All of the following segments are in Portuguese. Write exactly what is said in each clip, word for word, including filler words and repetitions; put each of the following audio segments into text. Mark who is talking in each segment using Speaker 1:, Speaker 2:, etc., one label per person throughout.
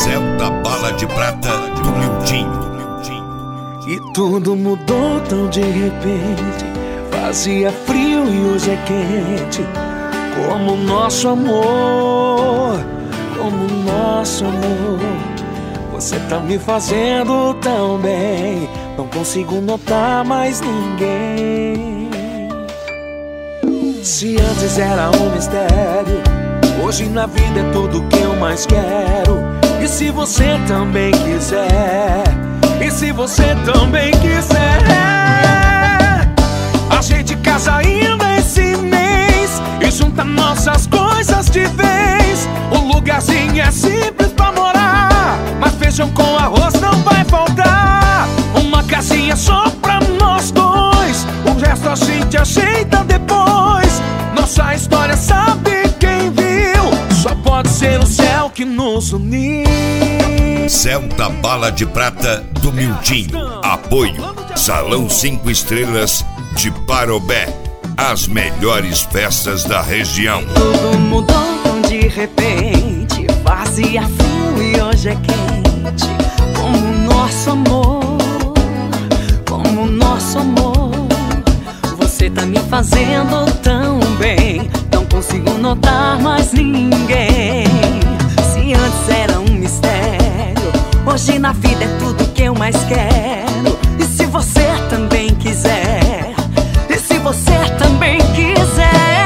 Speaker 1: Céu da Bala de Prata do Mildinho.
Speaker 2: E tudo mudou tão de repente. Fazia frio e hoje é quente. Como o nosso amor, como o nosso amor. Você tá me fazendo tão bem, não consigo notar mais ninguém. Se antes era um mistério, hoje na vida é tudo que eu mais quero. E se você também quiser, e se você também quiser, a gente casa ainda esse mês e junta nossas coisas de vez. O lugarzinho é simples pra morar, mas feijão com arroz não vai faltar. Uma casinha só pra nós dois, o resto a gente ajeita depois. Nossa história sabe quem viu, só pode ser o céu que nos uniu.
Speaker 1: Céu da Bala de Prata do Mildinho. Apoio Salão cinco Estrelas de Parobé. As melhores festas da região.
Speaker 3: Tudo mudou tão de repente. Fazia frio e hoje é quente. Como o nosso amor, como o nosso amor. Você tá me fazendo tão bem, não consigo notar mais ninguém. Se antes era um mistério, hoje na vida é tudo que eu mais quero. E se você também quiser, e se você também quiser,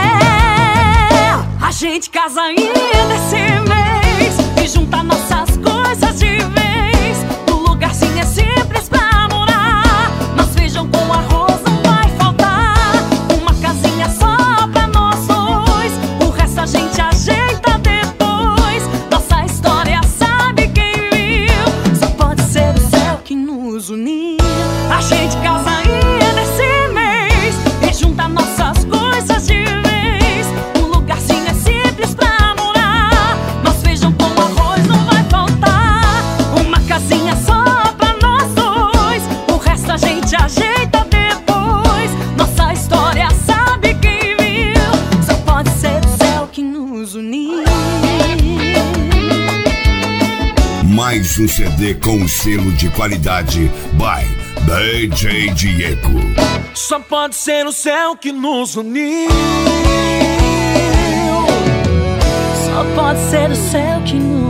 Speaker 3: a gente casa ainda esse mês e junta nossas coisas de vez. O lugarzinho é simples pra morar, mas feijão com arroz não vai faltar. Uma casinha só pra nós dois, o resto a gente ajeita depois. Nossa história sabe quem viu, só pode ser o céu que nos uniu. A gente casa ainda esse mês e junta nossas coisas de vez. Um lugarzinho é simples pra morar, mas feijão com arroz não vai faltar. Uma casinha só pra nós dois, o resto a gente ajeita depois. Nossa história sabe quem viu, só pode ser o céu que nos uniu.
Speaker 1: Mais um C D com selo de qualidade by D J Diego.
Speaker 2: Só pode ser o céu que nos uniu.
Speaker 3: Só pode ser o céu que nos